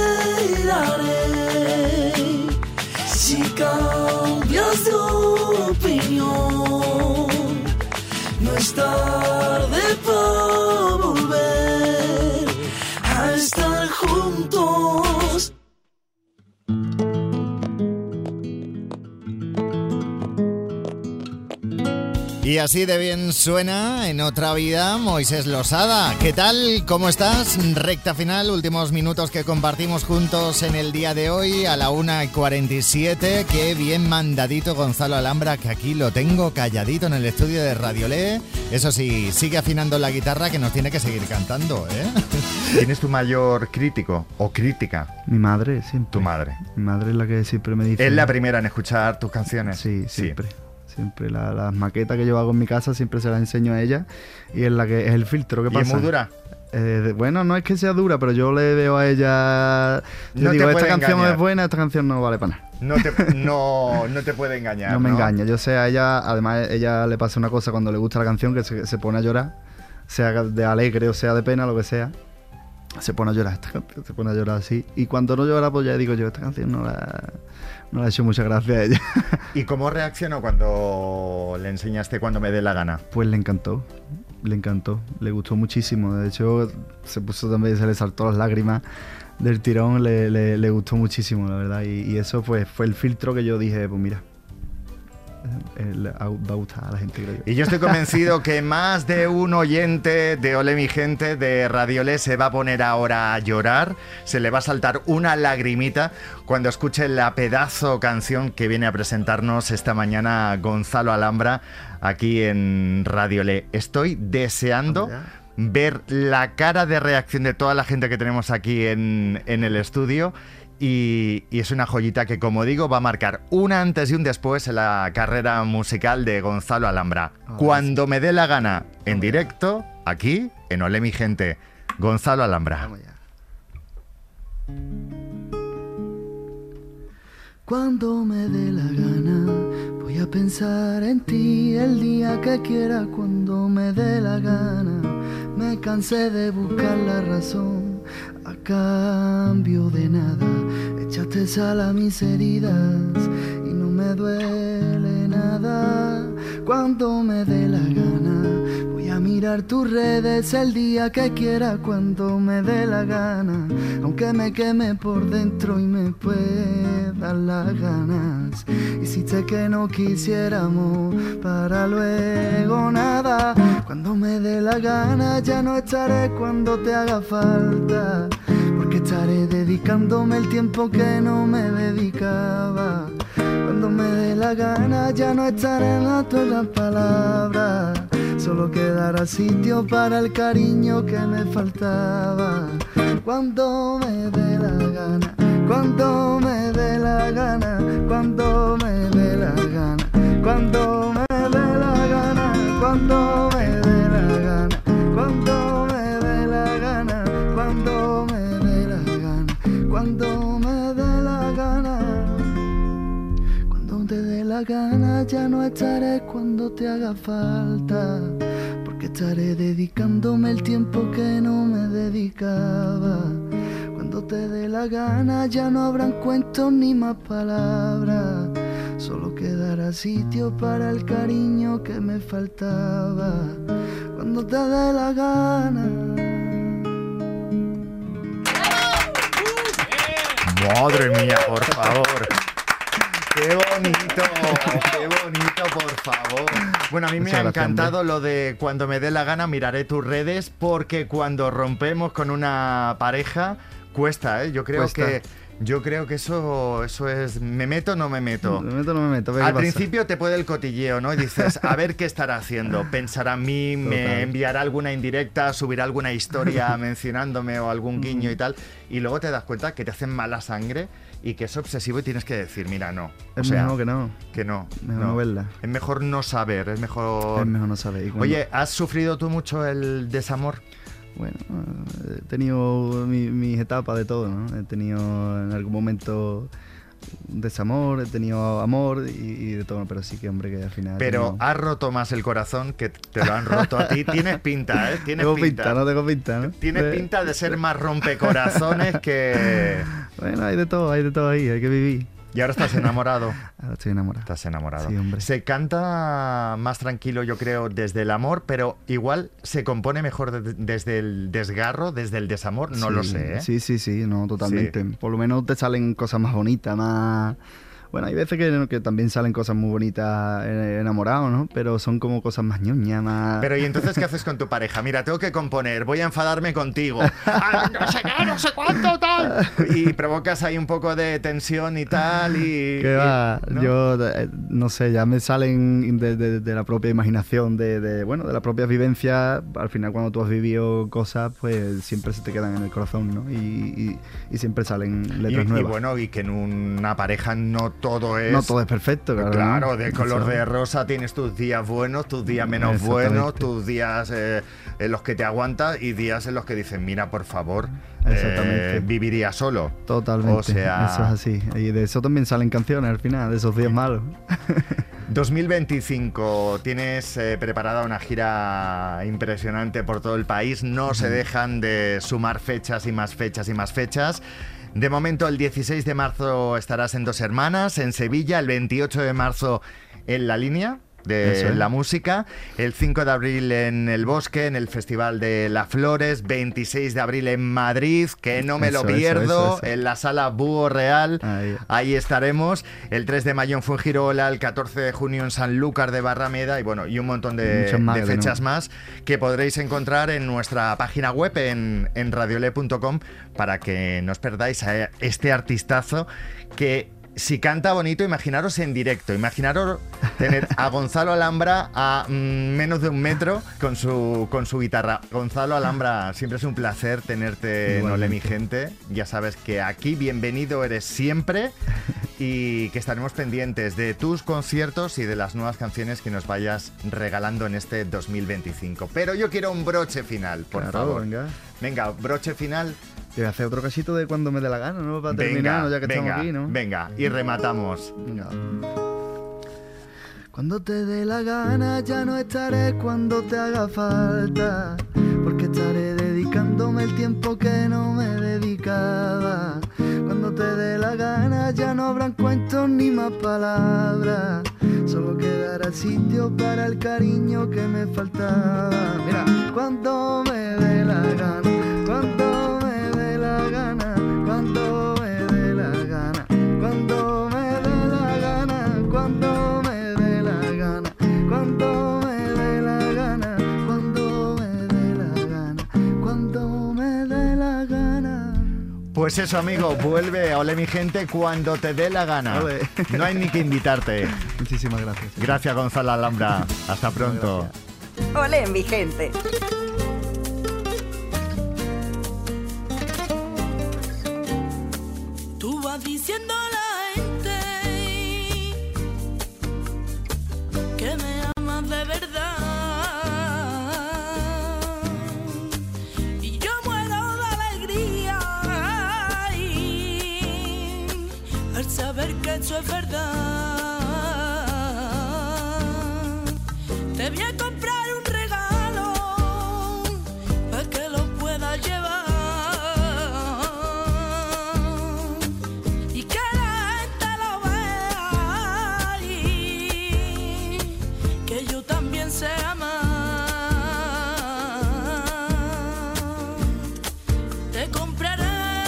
esperaré. Si cambias de opinión, no es tarde para volver a estar juntos. Y así de bien suena En otra vida Moisés Losada. ¿Qué tal? ¿Cómo estás? Recta final, últimos minutos que compartimos juntos en el día de hoy a la una y cuarenta y siete. Qué bien mandadito Gonzalo Alhambra, que aquí lo tengo calladito en el estudio de Radiolé. Eso sí, sigue afinando la guitarra, que nos tiene que seguir cantando, ¿eh? ¿Quién es tu mayor crítico o crítica? Mi madre, siempre. Tu madre. Mi madre es la que siempre me dice... ¿Es la primera en escuchar tus canciones? Sí, siempre. Sí. Siempre la, las maquetas que yo hago en mi casa siempre se las enseño a ella y es la que es el filtro que pasa. ¿Y es muy dura? Eh, bueno, no es que sea dura, pero yo le veo a ella... Yo no digo, te esta canción engañar. Es buena, esta canción no vale para nada. No te, no, no te puede engañar, No me ¿no? engaña. Yo sé a ella, además ella le pasa una cosa cuando le gusta la canción, que se, se pone a llorar, sea de alegre o sea de pena, lo que sea. Se pone a llorar esta canción, se pone a llorar así. Y cuando no llora, pues ya digo yo, esta canción no la... No le ha hecho mucha gracia a ella. ¿Y cómo reaccionó cuando le enseñaste Cuando me dé la gana? Pues le encantó, le encantó, le gustó muchísimo. De hecho, se puso también, se le saltó las lágrimas del tirón, le, le, le gustó muchísimo, la verdad. Y, y eso pues fue el filtro que yo dije, pues mira, eh, le va a gustar a la gente, creo yo. Y yo estoy convencido que más de un oyente de Ole mi gente de Radiolé se va a poner ahora a llorar, se le va a saltar una lagrimita cuando escuche la pedazo canción que viene a presentarnos esta mañana Gonzalo Alhambra aquí en Radiolé. Estoy deseando oh, ver la cara de reacción de toda la gente que tenemos aquí en, en el estudio. Y, y es una joyita que, como digo, va a marcar un antes y un después en la carrera musical de Gonzalo Alhambra. Oh, Cuando sí. me dé la gana, en directo, aquí, en Ole mi gente, Gonzalo Alhambra. Cuando me dé la gana, voy a pensar en ti el día que quiera. Cuando me dé la gana, me cansé de buscar la razón. A cambio de nada, echaste sal a mis heridas y no me duele nada. Cuando me dé la gana, voy a mirar tus redes el día que quiera. Cuando me dé la gana, aunque me queme por dentro y me puedan las ganas. Hiciste que no quisiéramos para luego nada. Cuando me dé la gana ya no estaré cuando te haga falta, porque estaré dedicándome el tiempo que no me dedicaba. Cuando me dé la gana ya no estaré en las palabras, solo quedará sitio para el cariño que me faltaba. Cuando me dé la gana, cuando me dé la gana, cuando me dé la gana, cuando me dé la gana, cuando me dé la gana, cuando me dé la gana, cuando me dé la gana, cuando me dé la gana. Cuando te dé la gana ya no estaré cuando te haga falta, porque estaré dedicándome el tiempo que no me dedicaba. Cuando te dé la gana ya no habrán cuentos ni más palabras, solo quedará sitio para el cariño que me faltaba. Cuando te dé la gana. Madre mía, por favor. Qué bonito, qué bonito, por favor. Bueno, a mí me ha encantado lo de cuando me dé la gana miraré tus redes, porque cuando rompemos con una pareja cuesta, ¿eh? Yo creo Cuesta. que Yo creo que eso, eso es, ¿me meto o no me meto? Me meto o no me meto. Al principio te puede el cotilleo, ¿no? Y dices, a ver qué estará haciendo. Pensará en mí, Total. me enviará alguna indirecta, subirá alguna historia mencionándome o algún guiño y tal. Y luego te das cuenta que te hacen mala sangre y que es obsesivo y tienes que decir, mira, no. Es o sea, mejor que no. Que no. Mejor no. no verla. Es mejor no saber, es mejor... Es mejor no saber. ¿Y cuando... Oye, ¿has sufrido tú mucho el desamor? Bueno, he tenido mi, mis etapas de todo, ¿no? He tenido en algún momento desamor, he tenido amor y, y de todo, pero sí que, hombre, que al final... Pero no... has roto más el corazón que te lo han roto a ti. Tienes pinta, ¿eh? Tienes tengo pinta. pinta, no tengo pinta, ¿no? Tienes de... pinta de ser más rompecorazones que... Bueno, hay de todo, hay de todo ahí, hay que vivir. ¿Y ahora estás enamorado? Ahora estoy enamorado. Estás enamorado. Sí, hombre. Se canta más tranquilo, yo creo, desde el amor, pero igual se compone mejor de, desde el desgarro, desde el desamor, no sí, lo sé, ¿eh? Sí, sí, sí, no, totalmente. Sí. Por lo menos te salen cosas más bonitas, más... Bueno, hay veces que, que también salen cosas muy bonitas enamorados, ¿no? Pero son como cosas más ñoñas, más... Pero ¿y entonces qué haces con tu pareja? Mira, tengo que componer, voy a enfadarme contigo. Ah, no sé qué, no sé cuánto, tal. Y provocas ahí un poco de tensión y tal y... ¿Qué va? Y, ¿no? Yo, eh, no sé, ya me salen de, de, de la propia imaginación, de, de, bueno, de la propia vivencia. Al final, cuando tú has vivido cosas, pues siempre se te quedan en el corazón, ¿no? Y, y, y siempre salen letras y, nuevas. Y bueno, y que en una pareja no todo es... No todo es perfecto, claro. Claro, ¿no? de color de rosa tienes tus días buenos, tus días menos buenos, tus días eh, en los que te aguantas y días en los que dices, mira, por favor, eh, viviría solo. Totalmente, o sea... eso es así. Y de eso también salen canciones al final, de esos días malos. dos mil veinticinco, tienes eh, preparada una gira impresionante por todo el país, no se dejan de sumar fechas y más fechas y más fechas. De momento, el dieciséis de marzo estarás en Dos Hermanas, en Sevilla, el veintiocho de marzo en La Línea de es. la música, el cinco de abril en El Bosque, en el Festival de Las Flores, veintiséis de abril en Madrid, que no me eso, lo pierdo, eso, eso, eso. en la Sala Búho Real, ahí. ahí estaremos, el tres de mayo en Fuengirola, el catorce de junio en Sanlúcar de Barrameda y bueno, y un montón de, más, de fechas ¿no? más que podréis encontrar en nuestra página web en, en radiole punto com para que no os perdáis a este artistazo que... Si canta bonito, imaginaros en directo, imaginaros tener a Gonzalo Alhambra a mm, menos de un metro con su, con su guitarra. Gonzalo Alhambra, siempre es un placer tenerte en Ole mi gente. Ya sabes que aquí bienvenido eres siempre y que estaremos pendientes de tus conciertos y de las nuevas canciones que nos vayas regalando en este dos mil veinticinco. Pero yo quiero un broche final, por claro, favor. Venga. Venga, broche final. Te voy a hacer otro casito de cuando me dé la gana, ¿no? Para venga, terminar, ¿no? Ya que venga, estamos aquí, ¿no? Venga, y rematamos. Venga. Cuando te dé la gana ya no estaré cuando te haga falta, porque estaré dedicándome el tiempo que no me dedicaba. Cuando te dé la gana ya no habrán cuentos ni más palabras, solo quedará sitio para el cariño que me faltaba. Mira, cuando me dé la gana, cuando me dé la gana, cuando me dé la gana, cuando me dé la gana, cuando me dé la gana, cuando me dé la gana, cuando me dé la gana, cuando me dé la gana. Pues eso, amigo, vuelve a Ole mi gente cuando te dé la gana. Ole. No hay ni que invitarte. Muchísimas gracias. Gracias, Gonzalo Alhambra. Hasta pronto. Ole mi gente. Tú vas diciendo a la gente que me amas de verdad y yo muero de alegría ay, al saber que eso es verdad. Te voy a comprar un regalo para que lo puedas llevar. Se ama. Te compraré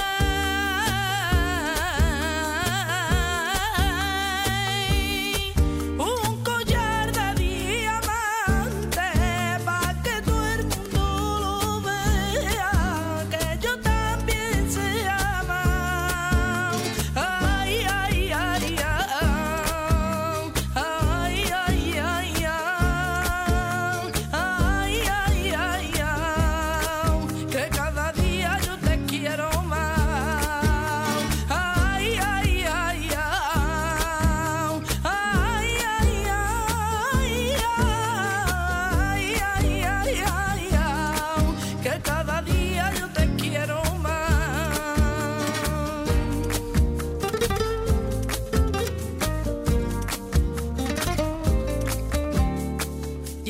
un collar de diamante para que todo el mundo lo vea, que yo también se ama.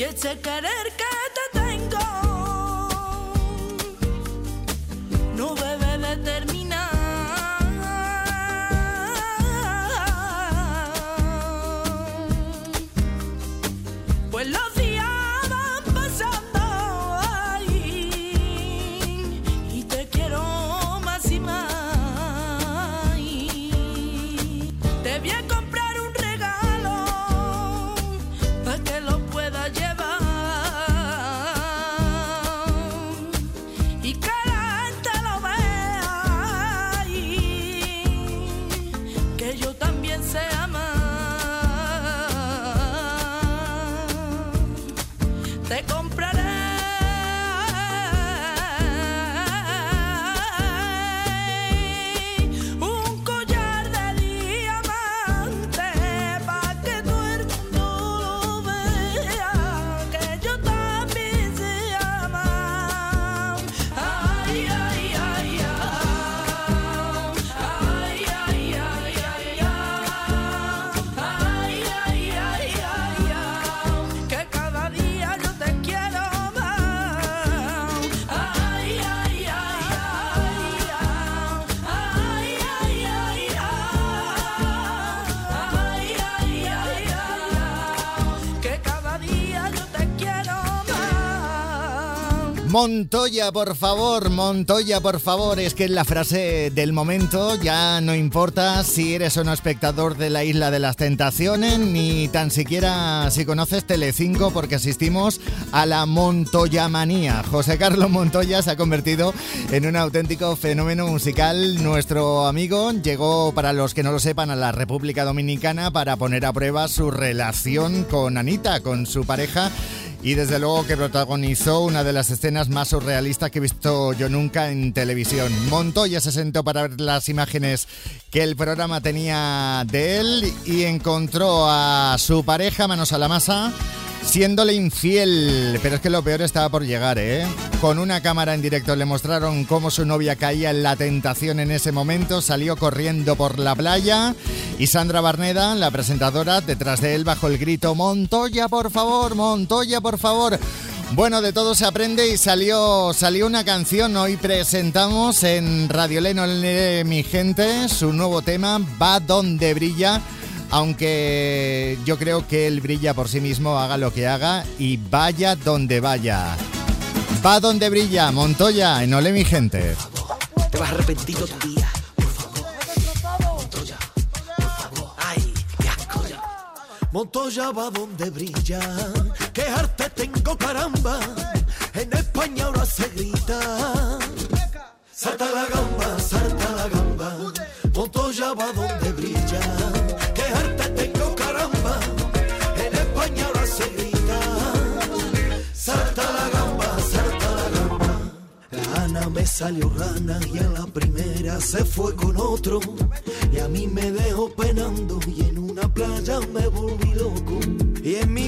y ese querer que te tengo no debe de terminar. Pues los días van pasando ay, y te quiero más y más. Te voy a comprar un regalo para que lo pueda llevar y que la gente lo vea y que yo también sé amar. Te compraré un collar de diamante pa' que todo el mundo lo vea, que yo también sé amar. Ay, ay, ay, ay, ay, ay, ay, ay, ay, ay, ay, ay, que cada día yo te quiero más. Ay, ay, ay, ay, ay, ay, ay, ay, ay, ay, ay, que cada día yo te quiero más. Montoya, por favor, Montoya, por favor. Es que es la frase del momento. Ya no importa si eres o no espectador de la Isla de las Tentaciones, ni tan siquiera si conoces Telecinco, porque asistimos a la Montoyamanía. José Carlos Montoya se ha convertido en un auténtico fenómeno musical. Nuestro amigo llegó, para los que no lo sepan, a la República Dominicana para poner a prueba su relación con Anita, con su pareja. Y desde luego que protagonizó una de las escenas más surrealistas que he visto yo nunca en televisión. Montoya se sentó para ver las imágenes que el programa tenía de él y encontró a su pareja, manos a la masa, siéndole infiel. Pero es que lo peor estaba por llegar, ¿eh? Con una cámara en directo le mostraron cómo su novia caía en la tentación en ese momento, salió corriendo por la playa y Sandra Barneda, la presentadora, detrás de él bajo el grito: Montoya, por favor, Montoya, por favor. Bueno, de todo se aprende y salió, salió una canción. Hoy presentamos en Radio Leno, mi gente, su nuevo tema, Va Donde Brilla. Aunque yo creo que él brilla por sí mismo, haga lo que haga y vaya donde vaya. Va donde brilla, Montoya, en Ole mi gente. Te vas a arrepentir todo tu día. Por favor, Montoya, por favor. Ay, qué asco ya. Montoya va donde brilla. Qué arte tengo, caramba. En España ahora se grita. Salta la gamba, salta la gamba. Montoya va donde brilla. Qué arte tengo, caramba. En España ahora se grita. Salta la gamba, salta la gamba. La Ana me salió rana y a la primera se fue con otro. Y a mí me dejó penando y en una playa me volví loco. Y en mi